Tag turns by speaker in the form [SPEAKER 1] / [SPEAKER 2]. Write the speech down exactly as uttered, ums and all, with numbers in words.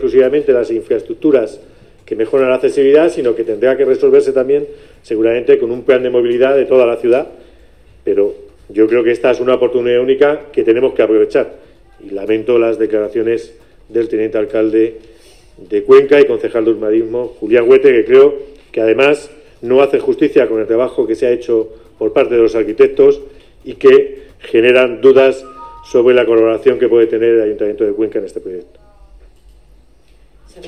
[SPEAKER 1] exclusivamente las infraestructuras que mejoran la accesibilidad, sino que tendrá que resolverse también seguramente con un plan de movilidad de toda la ciudad, pero yo creo que esta es una oportunidad única que tenemos que aprovechar, y lamento las declaraciones del teniente alcalde de Cuenca y concejal de urbanismo, Julián Huete, que creo que además no hace justicia con el trabajo que se ha hecho por parte de los arquitectos y que generan dudas sobre la colaboración que puede tener el Ayuntamiento de Cuenca en este proyecto.